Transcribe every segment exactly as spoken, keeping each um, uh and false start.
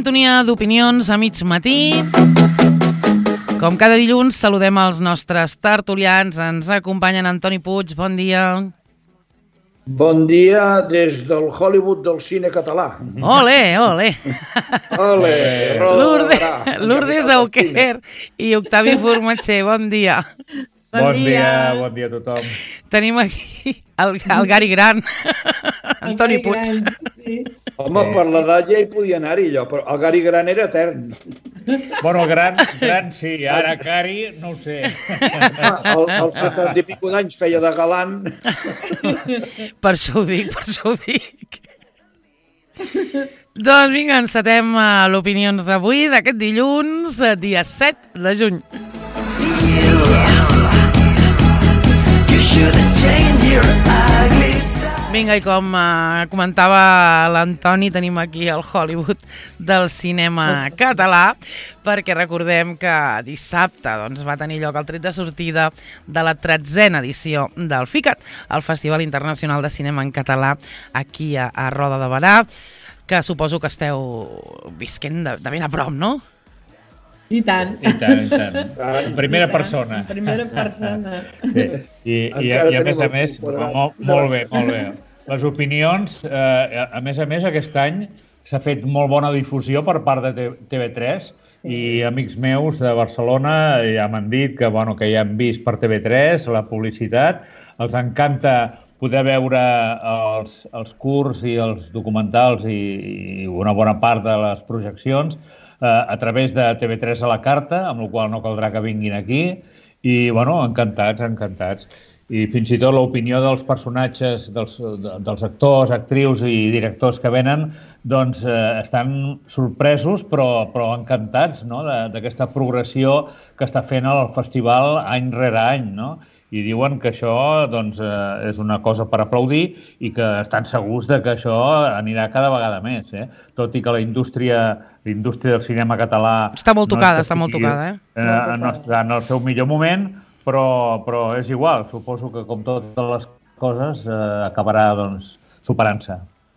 sintonia d'opinions a mig matí. Com cada dilluns, saludem els nostres tertulians. Ens acompanyen Antoni Puig, bon dia. Bon dia des del Hollywood del cine català. Ole, ole. Ole, Lourdes, Lourdes Auquer i Octavi Formatger, bon dia. Bon, bon dia. dia, bon dia a tothom. Tenim aquí el, el Gary Gran, Antoni Puig. Sí. Home, per l'edat ja hi podia anar-hi allò, però el Gary Gran era etern. Bueno, gran, gran sí, ara Gary no ho sé. El, el setanta i pico d'anys feia de galant. Per això ho dic, per això ho dic. Doncs vinga, encetem l'opinions d'avui, d'aquest dilluns, dia set de juny. Vinga, i com uh, comentava l'Antoni, tenim aquí el Hollywood del cinema català, perquè recordem que dissabte doncs, va tenir lloc el tret de sortida de la tretzena edició del FICAT, el Festival Internacional de Cinema en Català, aquí a, a Roda de Berà, que suposo que esteu visquent de, de ben a prop, no? I tant. I tant, i tant. En primera persona. En primera persona. Sí. I, i, i a més a més, molt, molt bé, molt bé. Les opinions, eh, a més a més, aquest any s'ha fet molt bona difusió per part de T V tres i amics meus de Barcelona ja m'han dit que, bueno, que ja han vist per T V tres la publicitat. Els encanta poder veure els, els curts i els documentals i, i una bona part de les projeccions a través de T V tres a la carta, amb la qual no caldrà que vinguin aquí, i, bueno, encantats, encantats. I fins i tot l'opinió dels personatges, dels, dels actors, actrius i directors que venen, doncs eh, estan sorpresos, però, però encantats, no?, d'aquesta progressió que està fent el festival any rere any, no?, i diuen que això doncs, eh, és una cosa per aplaudir i que estan segurs de que això anirà cada vegada més, eh? Tot i que la indústria, la indústria del cinema català... Està molt tocada, no està molt tocada, eh? eh no està en el seu millor moment, però, però és igual. Suposo que, com totes les coses, eh, acabarà doncs, superant-se.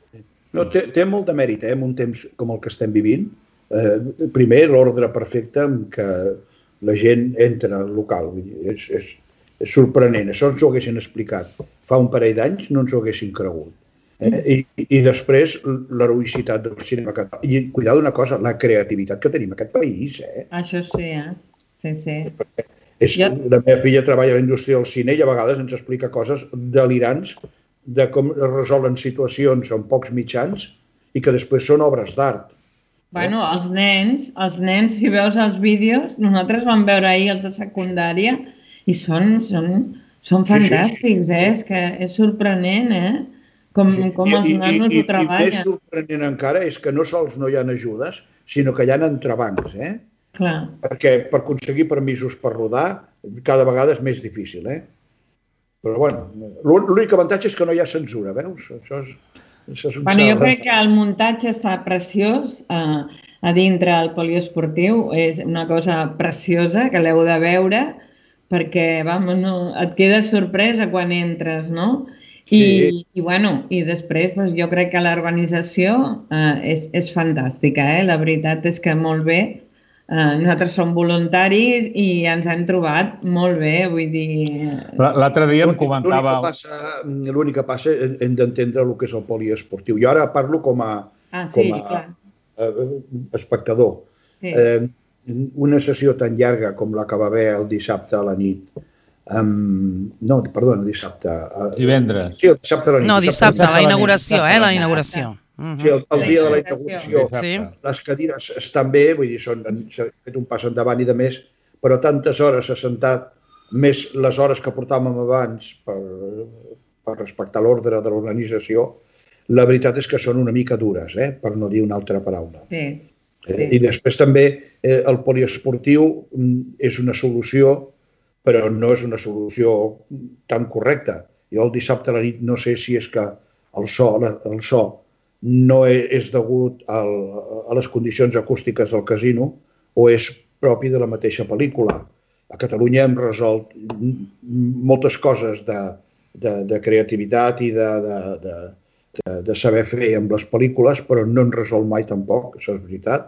No, té, té molt de mèrit, eh, en un temps com el que estem vivint. Eh, primer, l'ordre perfecte en què la gent entra al local. Vull dir, és, és, és sorprenent. Això ens ho haguessin explicat fa un parell d'anys, no ens ho haguessin cregut. Eh? I, I després, l'heroïcitat del cinema català. I cuidar d'una cosa, la creativitat que tenim en aquest país. Eh? Això sí, eh? Sí, sí. És, ja. La meva filla treballa a la indústria del cine i a vegades ens explica coses delirants de com es resolen situacions amb pocs mitjans i que després són obres d'art. Bueno, els nens, els nens, si veus els vídeos, nosaltres vam veure ahir els de secundària i són, són, són fantàstics, sí, sí, sí, sí. eh? És que és sorprenent, eh? Com, sí. com els nanos ho treballen. I més sorprenent encara és que no sols no hi ha ajudes, sinó que hi ha entrebancs, eh? Clar. Perquè per aconseguir permisos per rodar cada vegada és més difícil, eh? Però, bueno, l'únic avantatge és que no hi ha censura, veus? Això és, això és un bueno, jo crec que el muntatge està preciós eh, a dintre el poliesportiu. És una cosa preciosa que l'heu de veure perquè, vamos, no, et quedes sorpresa quan entres, no? I, sí. i, bueno, i després doncs, jo crec que la urbanització eh, és, és fantàstica, eh? La veritat és que molt bé. Uh, nosaltres som voluntaris i ens hem trobat molt bé, vull dir... L'altre dia em comentava... L'únic que passa, hem d'entendre el que és el poliesportiu. Jo ara parlo com a, ah, sí, com a clar. espectador. Sí. Eh, una sessió tan llarga com la que va haver el dissabte a la nit, um, no, perdona, dissabte... Divendres. Sí, el dissabte a la nit. No, dissabte, dissabte la inauguració, eh, la inauguració. Sí, el, el dia de la inauguració, sí. Les cadires estan bé, vull dir, s'ha fet un pas endavant i de més, però tantes hores s'ha sentat, més les hores que portàvem abans per, per respectar l'ordre de l'organització, la veritat és que són una mica dures, eh, per no dir una altra paraula. Sí, sí. Eh, I després també eh, el poliesportiu és una solució, però no és una solució tan correcta. Jo el dissabte a la nit no sé si és que el so, el so no és degut al, a les condicions acústiques del casino o és propi de la mateixa pel·lícula. A Catalunya hem resolt moltes coses de, de, de creativitat i de, de, de, de, de saber fer amb les pel·lícules, però no hem resolt mai tampoc, això és veritat,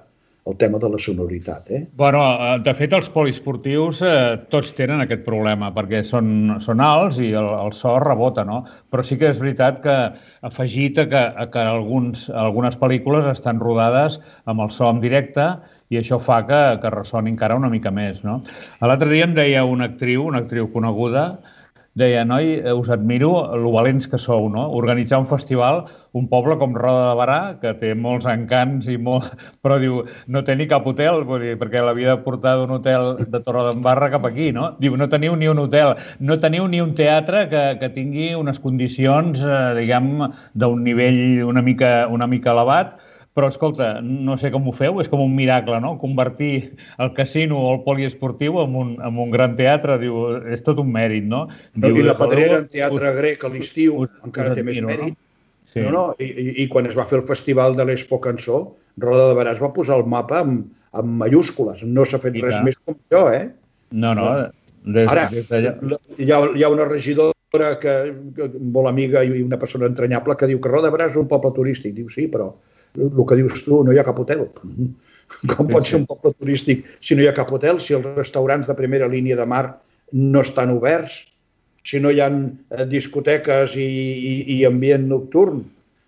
el tema de la sonoritat. Eh? Bueno, de fet, els poliesportius eh, tots tenen aquest problema, perquè són, són alts i el, el so rebota, no? Però sí que és veritat que afegit a que, a que alguns, algunes pel·lícules estan rodades amb el so en directe i això fa que, que ressoni encara una mica més, no? L'altre dia em deia una actriu, una actriu coneguda, deia, noi, us admiro lo valents que sou, no? Organitzar un festival, un poble com Roda de Berà, que té molts encants i molt... Però diu, no té ni cap hotel, vull dir, perquè l'havia de portar d'un hotel de Torredembarra cap aquí, no? Diu, no teniu ni un hotel, no teniu ni un teatre que, que tingui unes condicions, eh, diguem, d'un nivell una mica, una mica elevat. Però, escolta, no sé com ho feu, és com un miracle, no? Convertir el casino o el poliesportiu en un, en un gran teatre, diu, és tot un mèrit, no? Diu, I la Pedrera en teatre us, grec a l'estiu encara us té més mèrit. No? Sí. No, no, i, i quan es va fer el festival de l'Expo Cançó, Roda de Berà es va posar el mapa amb, amb mayúscules. No s'ha fet I res ja. més com això, eh? No, no, des, Ara, des d'allà... Hi ha, hi ha una regidora que, que molt amiga i una persona entranyable que diu que Roda de Berà és un poble turístic. Diu, sí, però el que dius tu, no hi ha cap hotel. Com pot ser un poble turístic si no hi ha cap hotel, si els restaurants de primera línia de mar no estan oberts, si no hi ha discoteques i, i, i ambient nocturn?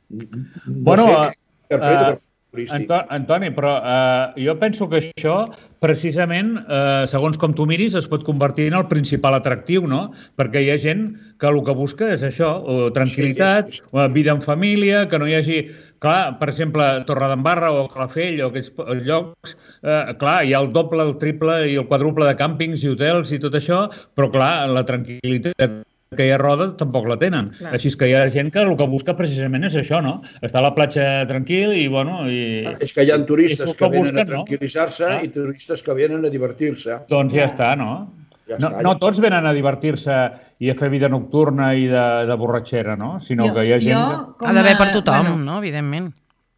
No bueno, sé, uh, uh, Antoni, però uh, jo penso que això, precisament, uh, segons com tu miris, es pot convertir en el principal atractiu, no? Perquè hi ha gent que el que busca és això, uh, tranquil·litat, sí, sí, sí. vida en família, que no hi hagi... Clar, per exemple, Torredembarra o Calafell o aquests llocs, eh, clar, hi ha el doble, el triple i el quadruple de càmpings i hotels i tot això, però clar, la tranquil·litat que hi ha a Roda tampoc la tenen. Clar. Així que hi ha gent que el que busca precisament és això, no? Estar a la platja tranquil i, bueno... I... És que hi ha turistes que, que venen busquen, a tranquil·litzar-se no? i turistes que venen a divertir-se. Doncs ja està, no? Ja no, no tots venen a divertir-se i a fer vida nocturna i de, de borratxera, no? Sinó jo, que hi ha gent... Que... Ha d'haver per tothom, bueno, no? Evidentment.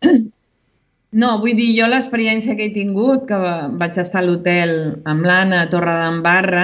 No, vull dir, jo l'experiència que he tingut, que vaig estar a l'hotel amb l'Anna a Torredembarra,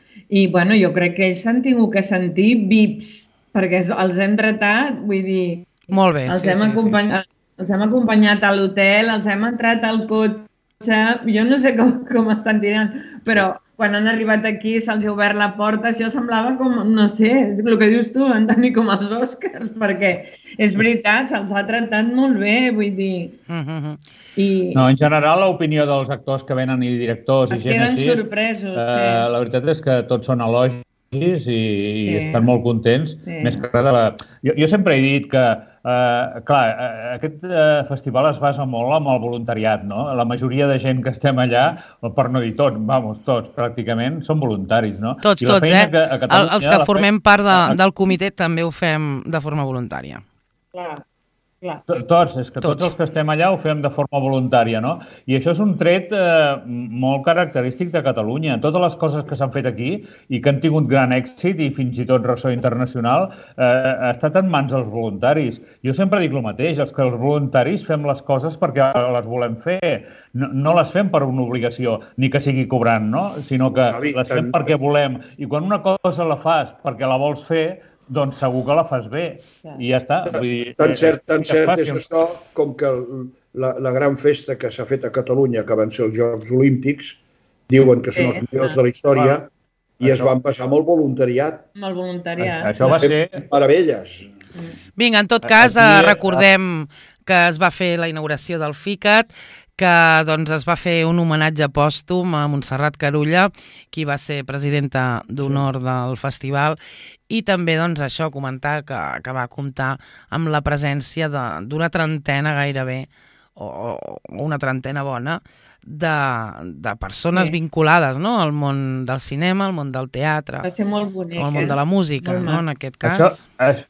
i bueno, jo crec que ells s'han tingut que sentir V I Ps, perquè els hem tratat, vull dir... Molt bé, els sí, hem sí, acompanyat, sí. Els hem acompanyat a l'hotel, els hem entrat al cotxe, jo no sé com, com estan tirant, però... Quan han arribat aquí se'ls ha obert la porta, això semblava com, no sé, el que dius tu, Antoni, com els Oscars, perquè és veritat, se'ls ha tratat molt bé, vull dir. Mm-hmm. I... No, en general, l'opinió dels actors que venen i directors i gent així... Es queden sorpresos, eh, sí. La veritat és que tots són elogis i, sí. i estan molt contents. Sí. Més que res de la... jo, jo sempre he dit que, eh, clar, aquest eh, festival es basa molt en el voluntariat, no? La majoria de gent que estem allà, per no dir tots, vamos, tots, pràcticament, són voluntaris, no? Tots, tots, eh? Que, a Catalunya, els que formem fe... part de, del comitè també ho fem de forma voluntària. Clar. Clar. Tots, és que tots. tots els que estem allà ho fem de forma voluntària, no? I això és un tret eh, molt característic de Catalunya. Totes les coses que s'han fet aquí i que han tingut gran èxit i fins i tot ressò internacional eh, ha estat en mans dels voluntaris. Jo sempre dic el mateix, els que els voluntaris fem les coses perquè les volem fer. No, no les fem per una obligació, ni que sigui cobrant, no? Sinó que les fem perquè volem. I quan una cosa la fas perquè la vols fer, doncs segur que la fas bé i ja està. Vull dir, tan cert, tan cert és això com que la, la gran festa que s'ha fet a Catalunya, que van ser els Jocs Olímpics, diuen que són els millors de la història i es van passar amb el voluntariat. Amb el voluntariat. Això va ser... meravelles. Vinga, en tot cas, recordem que es va fer la inauguració del FICAT, que doncs, es va fer un homenatge pòstum a Montserrat Carulla, qui va ser presidenta d'honor del festival, i també doncs, això comentar que, que va comptar amb la presència d'una trentena gairebé, o, o una trentena bona, de, de persones sí. vinculades, no?, al món del cinema, al món del teatre, va ser molt bonic, al món de la música, no?, en aquest cas. Això, això...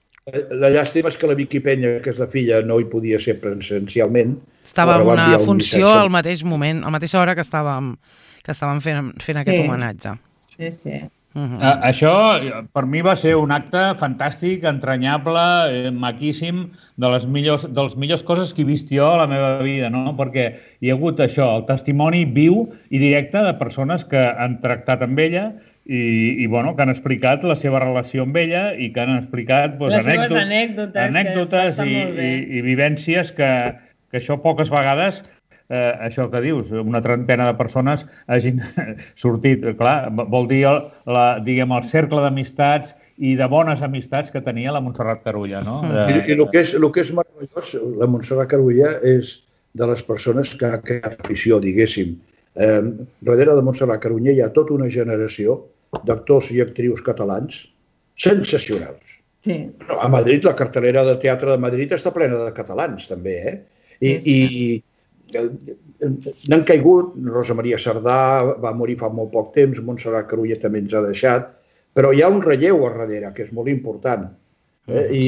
La llàstima és que la Vicky Penya, que és la filla, no hi podia ser presencialment. Estava en una funció al mateix moment, a la mateixa hora que estàvem, que estàvem fent, fent aquest sí. homenatge. Sí, sí. Uh-huh. uh, això, per mi, va ser un acte fantàstic, entranyable, eh, maquíssim, de les millors, de les millors coses que he vist jo a la meva vida, no? Perquè hi ha hagut això, el testimoni viu i directe de persones que han tractat amb ella i, i bueno, que han explicat la seva relació amb ella i que han explicat doncs, les seves anècdotes, anècdotes i, i, i vivències que, que això poques vegades eh, això que dius, una trentena de persones hagin sortit. Clar, vol dir el, la, diguem, el cercle d'amistats i de bones amistats que tenia la Montserrat Carulla, no? I, i el, que és, el que és meravellós, la Montserrat Carulla és de les persones que ha creat afició, diguéssim. Eh, darrere de Montserrat Carulla hi ha tota una generació d'actors i actrius catalans sensacionals. Sí. A Madrid, la cartelera de teatre de Madrid està plena de catalans, també, eh? I, i n'han caigut, Rosa Maria Sardà va morir fa molt poc temps, Montserrat Carulla també ens ha deixat, però hi ha un relleu a darrere, que és molt important. Eh? I,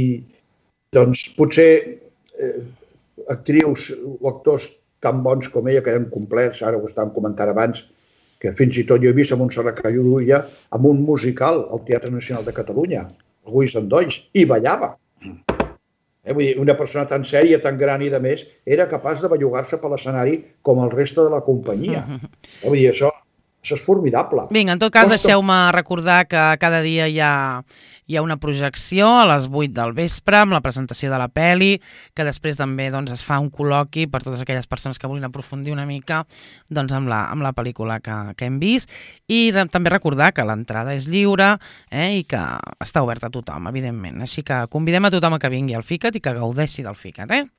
i doncs potser eh, actrius o actors tan bons com ella, que eren complets, ara ho estàvem comentant abans, que fins i tot jo he vist a Montserrat Carulla amb un musical al Teatre Nacional de Catalunya, Orgulls Endolls, i ballava. Eh, vull dir, una persona tan sèria, tan gran i de més, era capaç de bellugar-se per l'escenari com el reste de la companyia. Eh, vull dir, això, això és formidable. Vinga, en tot cas, deixeu-me recordar que cada dia hi ha, hi ha una projecció a les vuit del vespre amb la presentació de la peli, que després també doncs, es fa un col·loqui per totes aquelles persones que vulguin aprofundir una mica doncs, amb, la, amb la pel·lícula que, que hem vist. I re, també recordar que l'entrada és lliure eh, i que està oberta a tothom, evidentment. Així que convidem a tothom a que vingui al FICAT i que gaudeixi del FICAT, eh?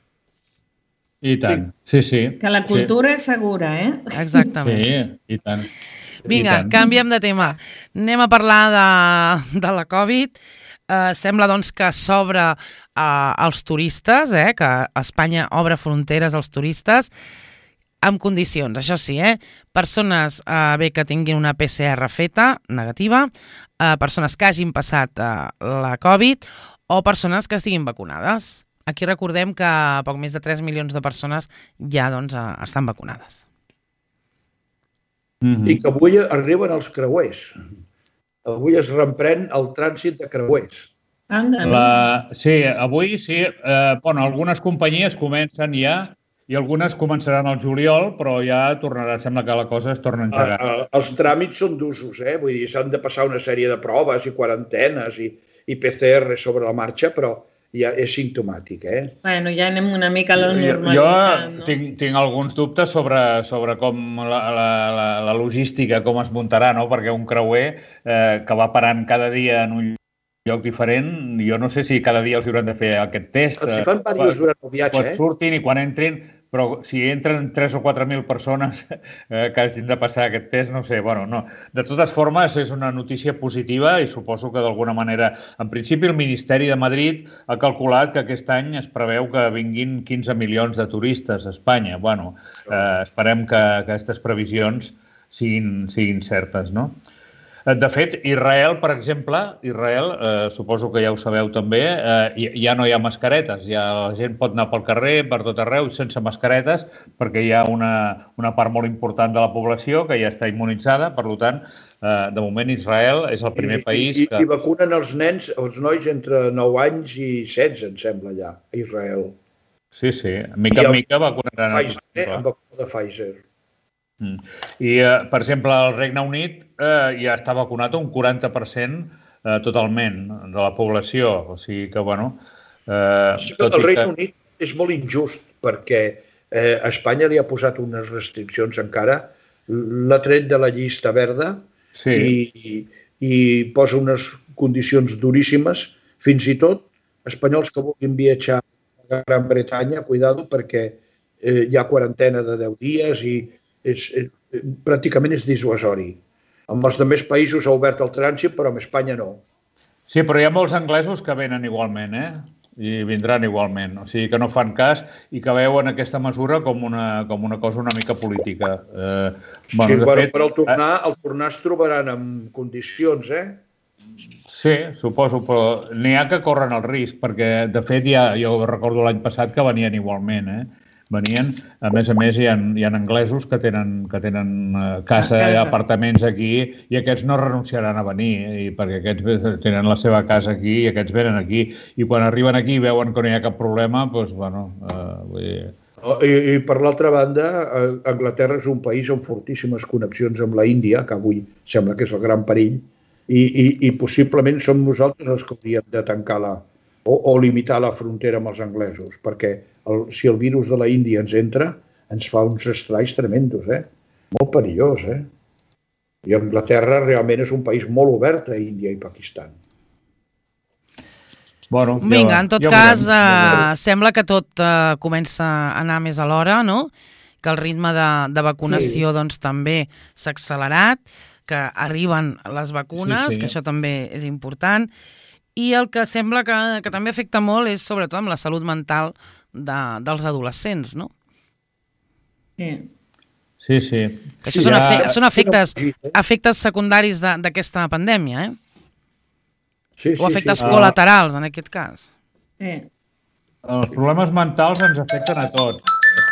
I tant, sí, sí. Que la cultura sí. és segura, eh? Exactament. Sí, i tant. Vinga, canviem de tema. Anem a parlar de, de la Covid. Eh, sembla doncs que s'obre eh, als turistes, eh, que Espanya obre fronteres als turistes amb condicions, això sí, eh? Persones eh, bé que tinguin una P C R feta, negativa, eh, persones que hagin passat eh, la Covid o persones que estiguin vacunades. Aquí recordem que poc més de tres milions de persones ja doncs, eh, estan vacunades. Mm-hmm. I que avui arriben els creuers. Avui es reprèn el trànsit de creuers. La... Sí, avui sí. Eh, bueno, algunes companyies comencen ja i algunes començaran al juliol, però ja tornarà, sembla que la cosa es torna a engegar. A, a, els tràmits són d'usos, eh? Vull dir, s'han de passar una sèrie de proves i quarantenes i, i P C R sobre la marxa, però ja és simptomàtic, eh? Bueno, ja anem una mica a la normalitat, jo, no? tinc, tinc alguns dubtes sobre, sobre com la, la, la, la logística, com es muntarà, no? Perquè un creuer eh, que va parant cada dia en un lloc diferent, jo no sé si cada dia els hauran de fer aquest test. Els fan diversos durant el viatge, eh? Quan surtin i quan entrin, però si entren tres o quatre mil persones eh, que hagin de passar aquest test, no sé, bueno, no. De totes formes, és una notícia positiva i suposo que d'alguna manera, en principi, el Ministeri de Madrid ha calculat que aquest any es preveu que vinguin quinze milions de turistes a Espanya. Bueno, eh, esperem que, que aquestes previsions siguin, siguin certes, no? De fet, Israel, per exemple, Israel, eh, suposo que ja ho sabeu també, eh, ja no hi ha mascaretes, ja la gent pot anar pel carrer, per tot arreu, sense mascaretes, perquè hi ha una, una part molt important de la població que ja està immunitzada, per tant, eh, de moment Israel és el primer I, país i, que... I vacunen els nens, els nois entre nou anys i setze, em sembla, allà, a Israel. Sí, sí, mica en mica vacunaran... Pfizer, eh, amb vacuna de Pfizer. I, eh, per exemple, el Regne Unit eh, ja està vacunat un quaranta per cent eh, totalment de la població. O sigui que, bueno... Eh, el Regne que... Unit és molt injust perquè eh, Espanya li ha posat unes restriccions encara, l'ha tret de la llista verda sí. i, i posa unes condicions duríssimes. Fins i tot espanyols que vulguin viatjar a Gran Bretanya, cuidado, perquè eh, hi ha quarantena de deu dies i És, és, pràcticament és dissuasori. Amb els altres països ha obert el trànsit, però amb Espanya no. Sí, però hi ha molts anglesos que venen igualment, eh? I vindran igualment. O sigui, que no fan cas i que veuen aquesta mesura com una, com una cosa una mica política. Eh, bueno, sí, però, fet, però al tornar, al tornar es trobaran en condicions, eh? Sí, suposo, però n'hi ha que corren el risc, perquè, de fet, ja, jo recordo l'any passat que venien igualment, eh? Venien, a més a més, hi ha, hi ha anglesos que tenen, que tenen casa i apartaments aquí i aquests no renunciaran a venir, eh, perquè aquests tenen la seva casa aquí i aquests venen aquí. I quan arriben aquí i veuen que no hi ha cap problema, doncs, bueno... Eh, vull dir... I, I per l'altra banda, Anglaterra és un país amb fortíssimes connexions amb la Índia, que avui sembla que és el gran perill, i, i, i possiblement som nosaltres els que hauríem de tancar la, o, o limitar la frontera amb els anglesos, perquè el, si el virus de la Índia ens entra, ens fa uns estralls tremendos, eh? Molt perillós, eh? I Anglaterra realment és un país molt obert a Índia i Pakistan. Bueno, Vinga, en tot cas, veurem, eh, sembla que tot eh, comença a anar més a l'hora, no? Que el ritme de, de vacunació sí. doncs, també s'ha accelerat, que arriben les vacunes, sí, sí. que això també és important, i el que sembla que, que també afecta molt és sobretot amb la salut mental de, dels adolescents, no? Sí. Sí, sí. Que això sí, són, efe són efectes, efectes secundaris d'aquesta pandèmia, eh? Sí, sí, o efectes sí. col·laterals, en aquest cas. Sí. Els problemes mentals ens afecten a tots.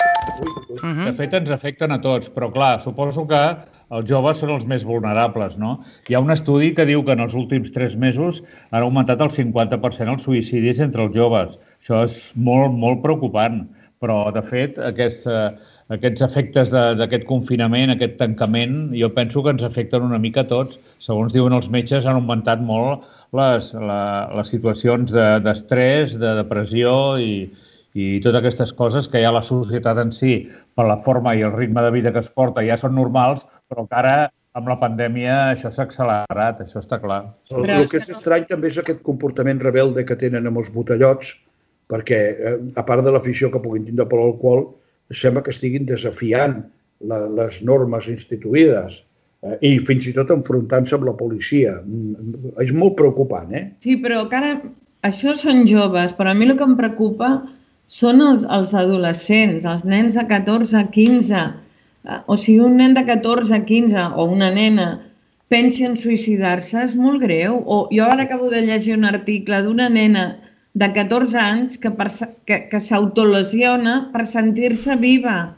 Uh -huh. De fet, ens afecten a tots, però clar, suposo que els joves són els més vulnerables, no? Hi ha un estudi que diu que en els últims tres mesos han augmentat el cinquanta per cent els suïcidis entre els joves. Això és molt, molt preocupant, però de fet aquests, eh, aquests efectes d'aquest confinament, aquest tancament, jo penso que ens afecten una mica a tots. Segons diuen els metges, han augmentat molt les, la, les situacions d'estrès, de, de depressió i i totes aquestes coses que ja la societat en si, per la forma i el ritme de vida que es porta, ja són normals, però que ara, amb la pandèmia, això s'ha accelerat, això està clar. El, el que és estrany també és aquest comportament rebelde que tenen amb els botellots, perquè, eh, a part de l'afició que puguin tindre per l'alcohol, sembla que estiguin desafiant la, les normes instituïdes eh, i fins i tot enfrontant-se amb la policia. És molt preocupant, eh? Sí, però encara això són joves, però a mi el que em preocupa són els, els adolescents, els nens de catorze a quinze. O sigui, un nen de catorze a quinze o una nena pensi en suïcidar-se, és molt greu. O jo ara acabo de llegir un article d'una nena de catorze anys que, que, que s'autolesiona per sentir-se viva.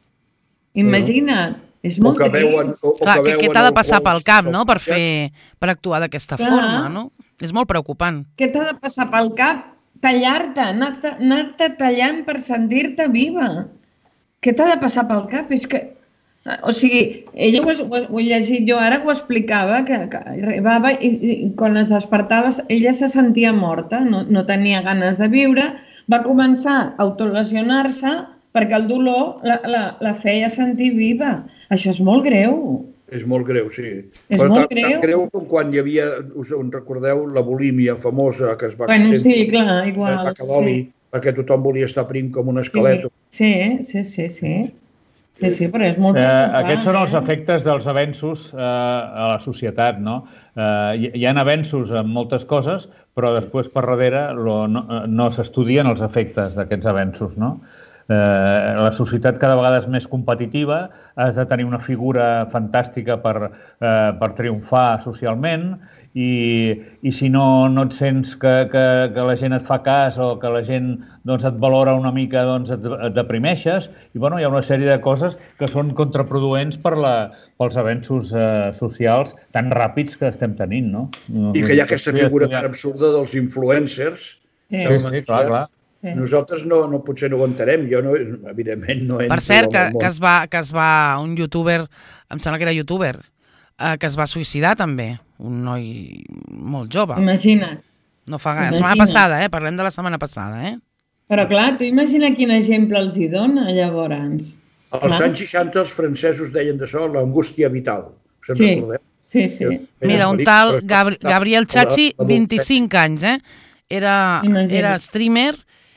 Imagina't, és molt greu. Veuen, o, Clar, que, que t'ha de passar pel cap, no?, per, fer, per actuar d'aquesta forma, no? És molt preocupant. Què t'ha de passar pel cap? Tallar-te, anar-te tallant per sentir-te viva. Què t'ha de passar pel cap? És que, o sigui, ella ho, ho, ho he llegit jo ara, ho explicava, que, que arribava i, i quan es despertava ella se sentia morta, no, no tenia ganes de viure, va començar a autolesionar-se perquè el dolor la, la, la feia sentir viva. Això és molt greu. És molt greu, sí. És Però molt tan, greu. tan greu com quan hi havia, us en recordeu, la bulímia famosa que es va bueno, extendre sí, clar, igual, a Cadoli, sí. perquè tothom volia estar prim com un esquelet. Sí, sí, sí, sí. Sí, sí, però és molt eh, preocupant. Aquests són els eh? efectes dels avenços eh, a la societat, no? Eh, hi, hi ha avenços en moltes coses, però després per darrere lo, no, no s'estudien els efectes d'aquests avenços, no? Eh, la societat cada vegada és més competitiva, has de tenir una figura fantàstica per, eh, per triomfar socialment i, i si no, no et sents que, que, que la gent et fa cas o que la gent doncs, et valora una mica, doncs et, et deprimeixes i bueno, hi ha una sèrie de coses que són contraproduents per la, pels avenços eh, socials tan ràpids que estem tenint, no? I que hi ha aquesta figura tan absurda dels influencers. Sí, sí, sí clar, clar. Sí. Nosaltres no, no, potser no ho entenem, jo no, evidentment no entro. Per cert, que, que, es va, que es va, un youtuber, em sembla que era youtuber, eh, que es va suïcidar també, un noi molt jove. Imagina't. No fa gaire, la setmana passada, eh? Parlem de la setmana passada, eh? Però clar, tu imagina quin exemple els hi dona, llavors. Als anys seixanta els francesos deien d'això l'angústia vital. Se'n sí, recordeu? sí, sí. Mira, un tal Gabri Gabriel Chachi, vint-i-cinc anys, eh? Era, era streamer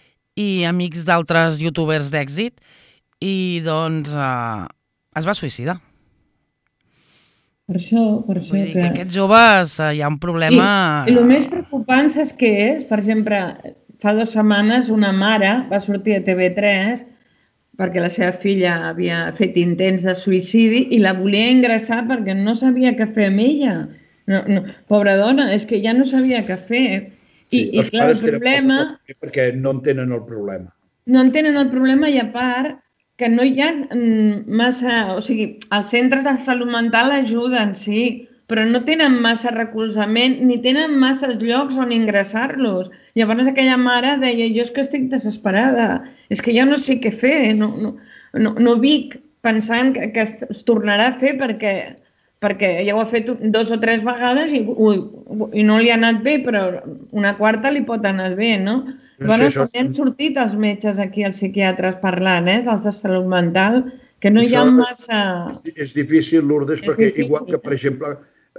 i amics d'altres youtubers d'èxit i doncs eh, es va suïcidar. Per això, per això Vull dir que... que aquests joves eh, hi ha un problema... I, I el més preocupant, saps què és? Per exemple, fa dues setmanes una mare va sortir a T V tres perquè la seva filla havia fet intents de suïcidi i la volia ingressar perquè no sabia què fer amb ella. No, no, pobra dona, és que ja no sabia què fer. I, sí, i clar, el problema... Perquè no entenen el problema. No entenen el problema i a part que no hi ha massa... O sigui, els centres de salut mental ajuden, sí, però no tenen massa recolzament ni tenen massa llocs on ingressar-los. Llavors aquella mare deia, jo és que estic desesperada, és que ja no sé què fer, no, no, no, no vic pensant que, que es tornarà a fer perquè perquè ja ho ha fet dos o tres vegades i, ui, i no li ha anat bé, però una quarta li pot anar bé, no? Sí, bueno, això... també han sortit els metges aquí, els psiquiatres parlant, eh? Els de salut mental, que no hi ha això massa... És, és difícil, Lourdes, és perquè difícil, igual que, per exemple,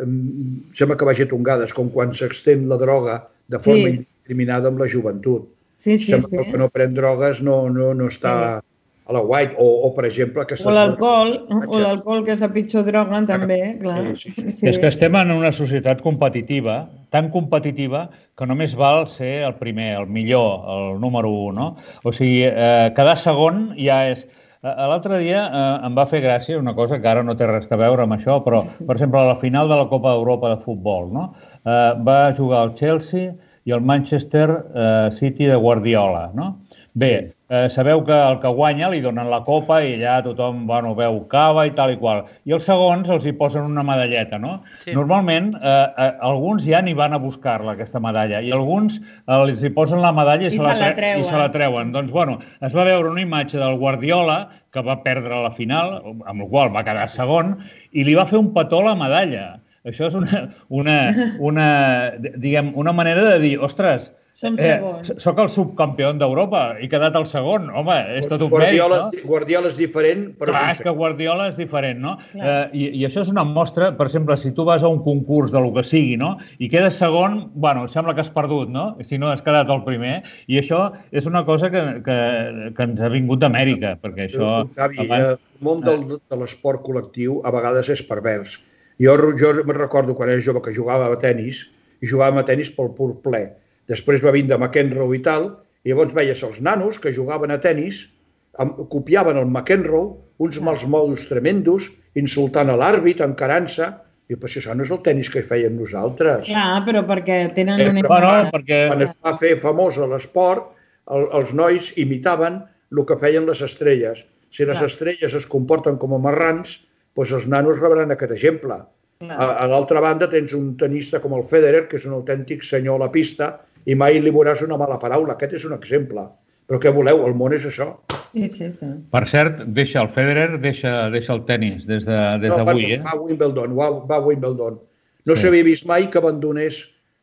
em, sembla que vagi a tongades, com quan s'extén la droga de forma Sí. indiscriminada amb la joventut. Sí, sí, Sembla sí. que el que no pren drogues no, no, no està Sí. a la white, o, o per exemple... O l'alcohol, o l'alcohol, que és la pitjor droga, també, clar. Sí, sí, sí. Sí. És que estem en una societat competitiva, tan competitiva que només val ser el primer, el millor, el número u, no? O sigui, eh, cada segon ja és... Eh, L'altre dia eh, em va fer gràcia una cosa que ara no té res a veure amb això, però, per exemple, a la final de la Copa d'Europa de futbol, no? Eh, va jugar el Chelsea i el Manchester eh, City de Guardiola, no? Bé, eh, sabeu que el que guanya li donen la copa i allà tothom, bueno, veu cava i tal i qual. I els segons els hi posen una medalleta, no? Sí. Normalment, eh, eh, alguns ja n'hi van a buscar-la, aquesta medalla, i alguns eh, els hi posen la medalla i, I se, la se la tre treuen. i se la treuen. Doncs, bueno, es va veure una imatge del Guardiola, que va perdre la final, amb la qual va quedar segon, i li va fer un petó a la medalla. Això és una, una, una, diguem, una manera de dir, ostres, Som eh, segons. soc el subcampió d'Europa, he quedat el segon. Home, és tot un Guardiola, mèrit, és, Guardiola és diferent, però Clar, és és un que segon. Guardiola és diferent, no? Eh, i, I això és una mostra, per exemple, si tu vas a un concurs de lo que sigui, no? I quedes segon, bueno, sembla que has perdut, no? Si no has quedat el primer. I això és una cosa que, que, que ens ha vingut d'Amèrica, perquè això... Octavi, abans... el món del, de l'esport col·lectiu a vegades és pervers. Jo, jo me'n recordo quan era jove que jugava a tennis, i jugàvem a tennis pel pur ple. Després va vindre McEnroe i tal, i llavors veies els nanos que jugaven a tennis, amb, copiaven el McEnroe, uns mals modos tremendos, insultant a l'àrbit, encarant-se, i per això no és el tennis que fèiem nosaltres. Clar, però perquè tenen Eh, una... però Bueno, quan- perquè... Quan es va fer famós l'esport, el, els nois imitaven el que feien les estrelles. Si les Clar. estrelles es comporten com a marrans, doncs els nanos rebran aquest exemple. Clar. A, a l'altra banda tens un tenista com el Federer, que és un autèntic senyor a la pista, i mai li veuràs una mala paraula. Aquest és un exemple. Però què voleu? El món és això. Sí, sí, sí. Per cert, deixa el Federer, deixa, deixa el tennis des d'avui, de, des No, va, eh? va a Wimbledon, va, va a Wimbledon. No Sí. s'havia vist mai que abandonés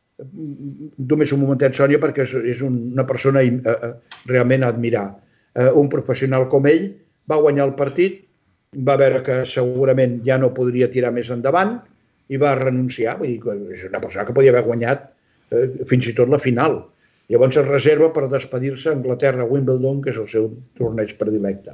només un momentet, Sònia, perquè és, és una persona eh, eh, realment a admirar. Eh, un professional com ell va guanyar el partit, va veure que segurament ja no podria tirar més endavant i va renunciar. Vull dir, que és una persona que podia haver guanyat eh, fins i tot la final. Llavors es reserva per despedir-se a Anglaterra, Wimbledon, que és el seu torneig predilecte.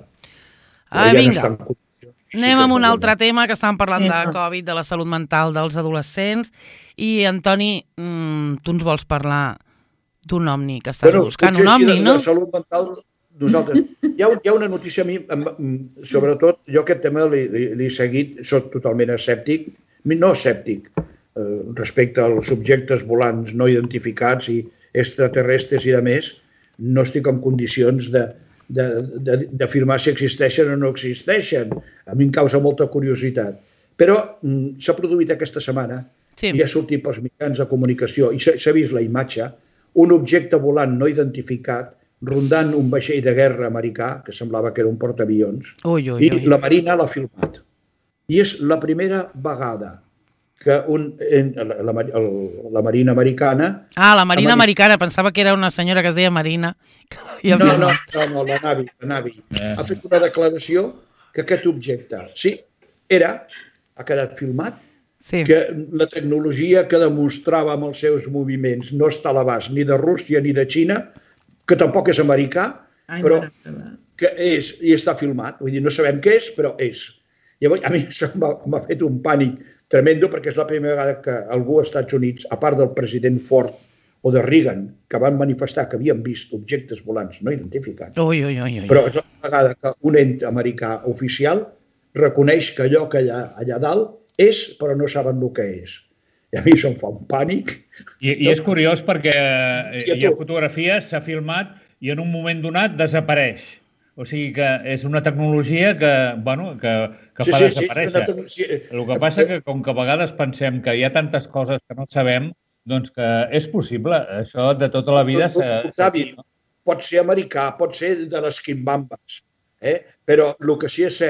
Ah, Però ja no vinga. està en condicions Anem físiques amb un de altre tema, que estàvem parlant de Vinga. Covid, de la salut mental dels adolescents. I, Antoni, mm, tu ens vols parlar d'un omni, que estàs Bueno, buscant potser un sí, omni, de, no? de salut mental, nosaltres. Hi ha, hi ha una notícia a mi, em- em- sobretot, jo aquest tema l'he l'he- l'he seguit, soc totalment escèptic, no escèptic, eh, respecte als objectes volants no identificats i extraterrestres i de més, no estic en condicions de de- de- d'afirmar si existeixen o no existeixen. A mi em causa molta curiositat. Però mm, s'ha produït aquesta setmana Sí. i ha sortit pels mitjans de comunicació i s'ha s'ha vist la imatge, un objecte volant no identificat rondant un vaixell de guerra americà, que semblava que era un portaavions, Ui, ui, i ui. la Marina l'ha filmat. I és la primera vegada que un, en, la, la, el- la Marina americana... Ah, la Marina Ameri- americana. Pensava que era una senyora que es deia Marina. Que l'havia No, no, filmat. no, no, la Navi, la Navi Eh. ha fet una declaració que aquest objecte, sí, era, ha quedat filmat, Sí. que la tecnologia que demostrava amb els seus moviments no està a l'abast ni de Rússia ni de Xina, que tampoc és americà, Ai, però mare meva. que és, i està filmat. Vull dir, no sabem què és, però és. Llavors, a mi això m'ha m'ha fet un pànic tremendo, perquè és la primera vegada que algú als Estats Units, a part del president Ford o de Reagan, que van manifestar que havien vist objectes volants no identificats, Ui, ui, ui, ui. però és la vegada que un ent americà oficial reconeix que allò que hi ha allà dalt és, però no saben el que és. I a mi això em fa un pànic. I, I és curiós perquè eh, I a hi ha tu? fotografies, s'ha filmat i en un moment donat desapareix. O sigui que és una tecnologia que, bueno, que, que fa desaparèixer. Sí, sí, sí. El que passa que, com que a vegades pensem que hi ha tantes coses que no sabem, doncs que és possible. Això de tota la vida s'ha... Octavi, pot ser americà, pot ser de les quimbambes, eh? Però el que sí és cert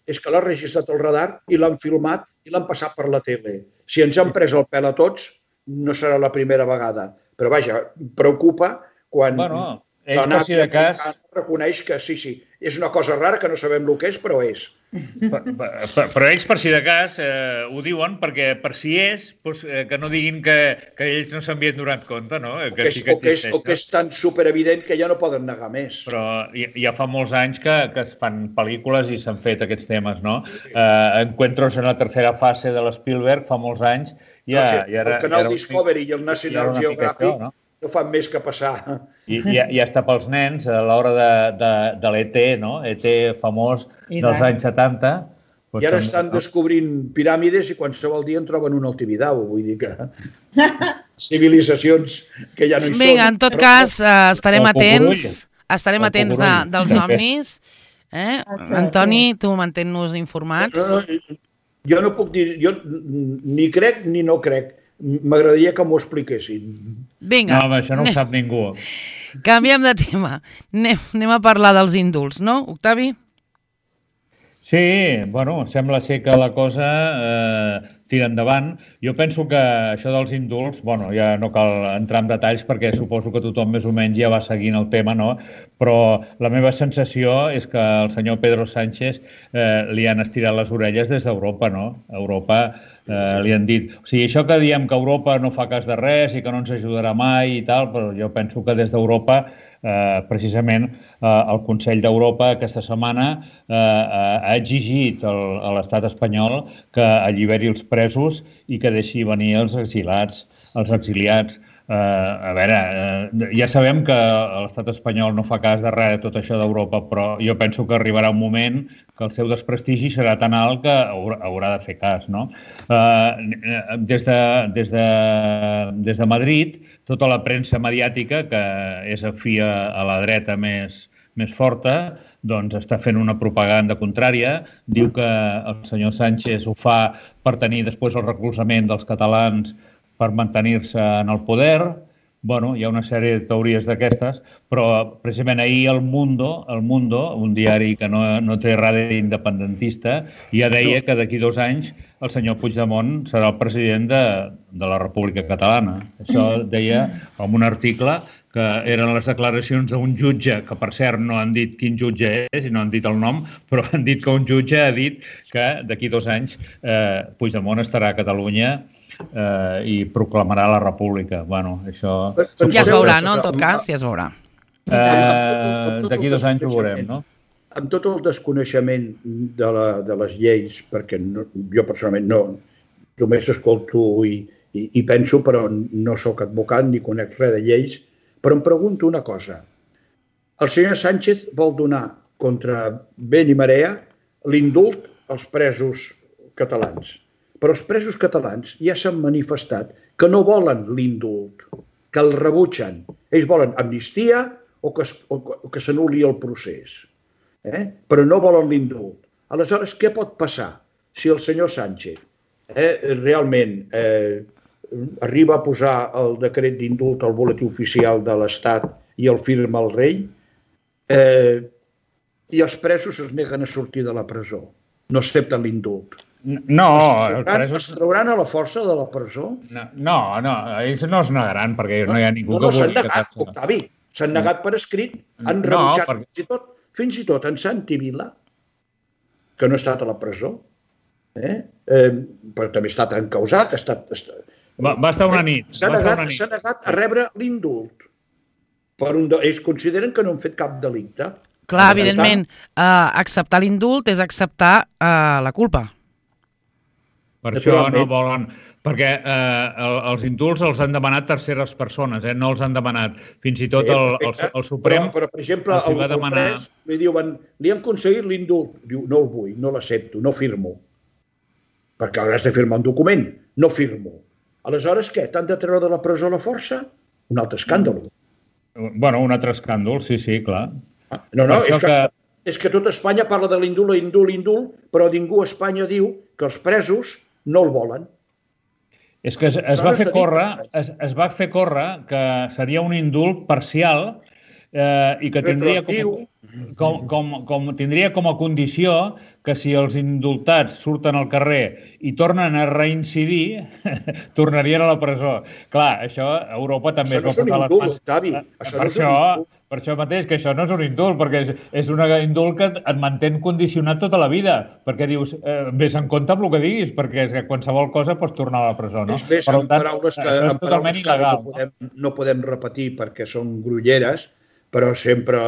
és que l'ha registrat el radar i l'han filmat i l'han passat per la tele. Si ens han pres el pèl a tots, no serà la primera vegada. Però, vaja, preocupa quan bueno, ells, per si de cas... reconeix que sí, sí, és una cosa rara que no sabem el que és, però és. Per, per, però ells, per si de cas, eh, ho diuen perquè per si és, doncs, eh, que no diguin que, que ells no s'han donat compte, no? Que o, que és, sí que o, que és, o que és tan superevident que ja no poden negar més. Però ja, ja fa molts anys que, que es fan pel·lícules i s'han fet aquests temes, no? Eh, Encuentros en la tercera fase de l'Spielberg fa molts anys. Ja, no, sí, ja era, el canal ja era, Discovery i el National Geographic no? no fan més que passar. I, i, i està pels nens a l'hora de, de, de l'E T, no? E T famós dels anys setanta. I ara estan descobrint piràmides i qualsevol dia en troben un Altimidau, vull dir que civilitzacions que ja no hi són. Vinga, en tot cas, eh, estarem atents, estarem atents de, dels omnis. Eh? Antoni, tu mantén-nos informats. No, no, jo no puc dir, jo ni crec ni no crec. M'agradaria que m'ho expliquessin. Vinga. No, això no ho sap ningú. Canviem de tema. Anem, anem a parlar dels indults, no, Octavi? Sí, bueno, sembla ser que la cosa eh, tira endavant. Jo penso que això dels indults, bueno, ja no cal entrar en detalls perquè suposo que tothom més o menys ja va seguint el tema, no? Però la meva sensació és que el senyor Pedro Sánchez eh, li han estirat les orelles des d'Europa, no? Europa eh, li han dit... O sigui, això que diem que Europa no fa cas de res i que no ens ajudarà mai i tal, però jo penso que des d'Europa Eh, precisament eh, el Consell d'Europa aquesta setmana eh, ha exigit el, a l'estat espanyol que alliberi els presos i que deixi venir els exilats, els exiliats. Eh, a veure, eh, ja sabem que l'estat espanyol no fa cas de res de tot això d'Europa, però jo penso que arribarà un moment que el seu desprestigi serà tan alt que haurà, haurà de fer cas, no? Eh, des de, des de, des de Madrid, tota la premsa mediàtica, que és afí a la dreta més, més forta, doncs està fent una propaganda contrària. Diu que el senyor Sánchez ho fa per tenir després el recolzament dels catalans per mantenir-se en el poder. Bueno, hi ha una sèrie de teories d'aquestes, però precisament ahir El Mundo, El Mundo, un diari que no, no té ràdio independentista, ja deia que d'aquí dos anys el senyor Puigdemont serà el president de, de la República Catalana. Això deia en un article que eren les declaracions d'un jutge, que per cert no han dit quin jutge és i no han dit el nom, però han dit que un jutge ha dit que d'aquí dos anys eh, Puigdemont estarà a Catalunya eh, i proclamarà la República. Bueno, això... Ja es veurà, no? En tot cas, ja es veurà. Eh, d'aquí dos anys ho veurem, no? Amb tot el desconeixement de, la, de les lleis, perquè no, jo personalment no, només escolto i, i, i penso, però no sóc advocat ni conec res de lleis, però em pregunto una cosa. El senyor Sánchez vol donar contra vent i marea l'indult als presos catalans. Però els presos catalans ja s'han manifestat que no volen l'indult, que el rebutgen. Ells volen amnistia o que, o que s'anul·li el procés. Eh? Però no volen l'indult. Aleshores, què pot passar si el senyor Sánchez eh, realment eh, arriba a posar el decret d'indult al boletí oficial de l'Estat i el firma el rei eh, i els presos es neguen a sortir de la presó, no accepten l'indult? No, els trauran, es trauran a la força de la presó? No, no, no ells no es negaran perquè no hi ha ningú no, no, que vulgui... No, s'han negat, Octavi, s'han negat per escrit, han rebutjat no, perquè... fins i tot Fins i tot en Santi Vila, que no ha estat a la presó, eh? Eh, però també ha estat encausat. Ha estat, estat... Va, va estar una nit. S'ha negat, negat a rebre l'indult. Un de... Ells consideren que no han fet cap delicte. Clar, evidentment, eh, acceptar l'indult és acceptar eh, la culpa. Per això no volen... Perquè eh, els indults els han demanat terceres persones, eh? No els han demanat. Fins i tot el, el, el Suprem... Però, però per exemple, el, el demanar... pres li diuen, li han aconseguit l'indult. Diu, no el vull, no l'accepto, no firmo. Perquè hauràs de firmar un document. No firmo. Aleshores, què? T'han de treure de la presó a la força? Un altre escàndol. Bueno, un altre escàndol, sí, sí, clar. Ah, no, no, és que, que... és que tot Espanya parla de l'indult, l'indult, l'indult, però ningú a Espanya diu que els presos no el volen. És que es, es, va fer córrer, es, es va fer córrer que seria un indult parcial eh, i que tindria com, com, com, com, tindria com a condició que si els indultats surten al carrer i tornen a reincidir, tornarien a la presó. Clar, això a Europa també... Això no és un indult, Tavi. Per això, per això mateix, que això no és un indult, perquè és, és un indult que et mantén condicionat tota la vida, perquè dius, eh, vés en compte amb el que diguis, perquè és que qualsevol cosa pots tornar a la presó, no? És més, per en tant, paraules que, això és totalment il·legal. No podem, no podem repetir perquè són grulleres, però sempre...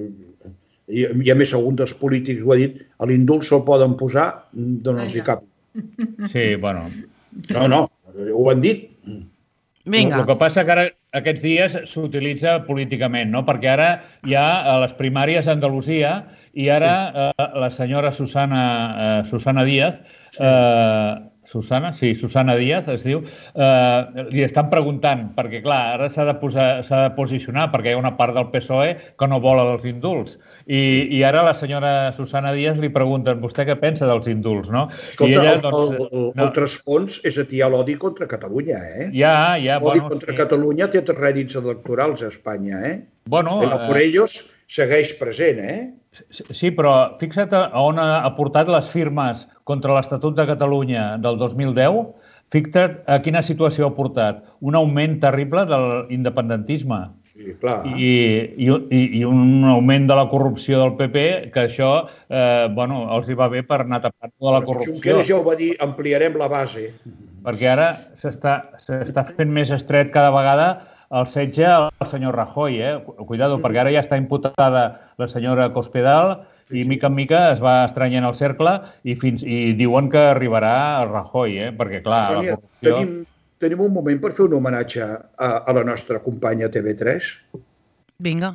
I, i a més algun dels polítics ho ha dit, a l'indult se'l poden posar d'on els hi cap. Sí, bueno... No, no, ho han dit. Vinga. El que passa que ara aquests dies s'utilitza políticament, no? Perquè ara hi ha les primàries a Andalusia i ara sí. eh, la senyora Susana, eh, Susana Díaz... Eh, Susana, sí, Susana Díaz es diu, eh, li estan preguntant, perquè clar, ara s'ha de, posar, s'ha de posicionar, perquè hi ha una part del P S O E que no vol els indults. I, i ara la senyora Susana Díaz li pregunten, vostè què pensa dels indults, no? Escolta, I ella, doncs, el, el, no. el trasfons és atiar l'odi contra Catalunya, eh? Ja, ja. L'odi bueno, contra sí. Catalunya té rèdits electorals a Espanya, eh? Bueno, el por ellos segueix present, eh? Sí, però fixa't on ha portat les firmes contra l'Estatut de Catalunya del dos mil deu. Fixa't a quina situació ha portat. Un augment terrible de l'independentisme. Sí, clar. I, i, i un augment de la corrupció del P P, que això, eh, bueno, els hi va bé per anar tapant tota la corrupció. Junqueras ja ho va dir, ampliarem la base. Perquè ara s'està s'està fent més estret cada vegada el setge al senyor Rajoy, eh? Cuidado, perquè ara ja està imputada la senyora Cospedal i mica en mica es va estranyant el cercle i fins i diuen que arribarà el Rajoy, eh? Perquè clar, Sònia, la corrupció... Tenim, tenim un moment per fer un homenatge a, a la nostra companya T V tres? Vinga.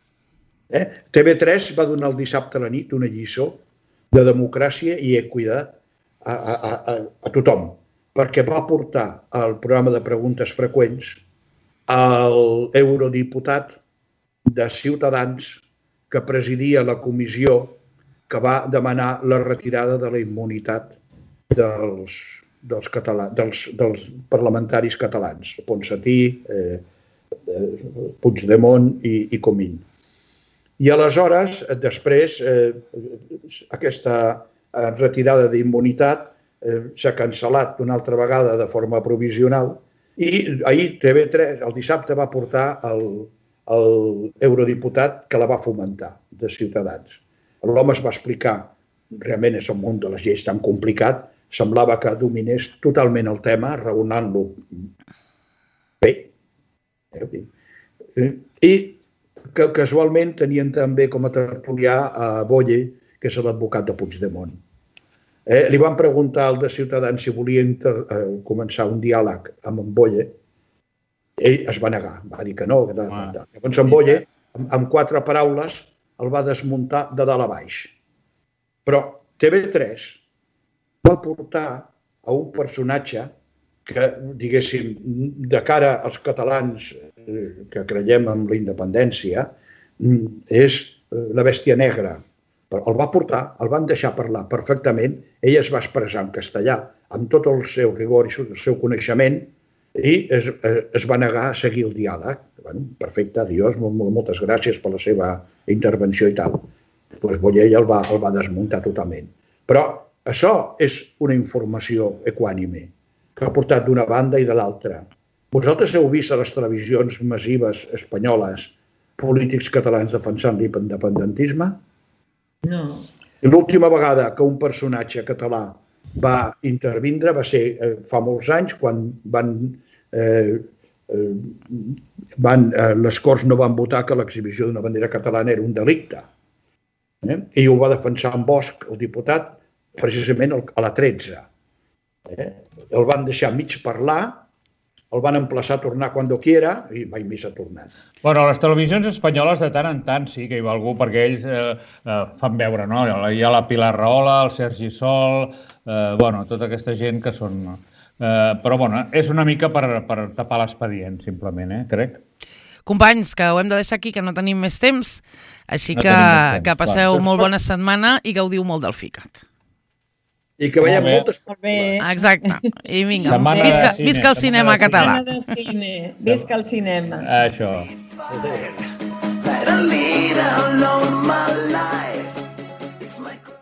Eh? T V tres va donar el dissabte a la nit una lliçó de democràcia i equitat a, a, a, a tothom, perquè va portar al programa de preguntes freqüents el eurodiputat de Ciutadans que presidia la comissió que va demanar la retirada de la immunitat dels, dels, català, dels, dels parlamentaris catalans, Ponsatí, eh, eh, Puigdemont i, i Comín. I aleshores, després, eh, aquesta retirada d'immunitat eh, s'ha cancel·lat una altra vegada de forma provisional. I ahir T V tres, el dissabte, va portar el, el eurodiputat que la va fomentar, de Ciutadans. L'home es va explicar, realment és un món de les lleis tan complicat, semblava que dominés totalment el tema, raonant-lo bé. I que casualment tenien també com a tertulià a Boye, que és l'advocat de Puigdemont. Eh, li van preguntar al de Ciutadans si volia inter, eh, començar un diàleg amb en Boye. Ell es va negar, va dir que no. Que ah. Llavors en Boye, amb, amb quatre paraules, el va desmuntar de dalt a baix. Però T V tres va portar a un personatge que, diguéssim, de cara als catalans eh, que creiem en la independència, és la bèstia negra. El va portar, el van deixar parlar perfectament, ell es va expressar en castellà, amb tot el seu rigor i el seu coneixement, i es, es va negar a seguir el diàleg. Bueno, perfecte, adiós, moltes gràcies per la seva intervenció i tal. Pues Bollell el va, el va desmuntar totalment. Però això és una informació equànime, que ha portat d'una banda i de l'altra. Vosaltres heu vist a les televisions massives espanyoles polítics catalans defensant l'independentisme? No. L'última vegada que un personatge català va intervindre va ser eh, fa molts anys, quan van, eh, eh, van, eh, les Corts no van votar que l'exhibició d'una bandera catalana era un delicte. Eh? I ho va defensar en Bosch, el diputat, precisament a la tretze. Eh? El van deixar mig parlar, el van emplaçar a tornar quan quiera i mai més ha tornat. Bueno, les televisions espanyoles de tant en tant sí que hi va algú, perquè ells eh, eh, fan veure, no? Hi ha la Pilar Rahola, el Sergi Sol, eh, bueno, tota aquesta gent que són... Eh, però, bueno, és una mica per, per tapar l'expedient, simplement, eh, crec. Companys, que ho hem de deixar aquí, que no tenim més temps, així que, no que passeu clar. Molt bona setmana i gaudiu molt del FICAT. I que veiem moltes... Exacte. I vinga, visca, visca el cinema català. Setmana de cine. Visca el cinema. Això. lead alone my life.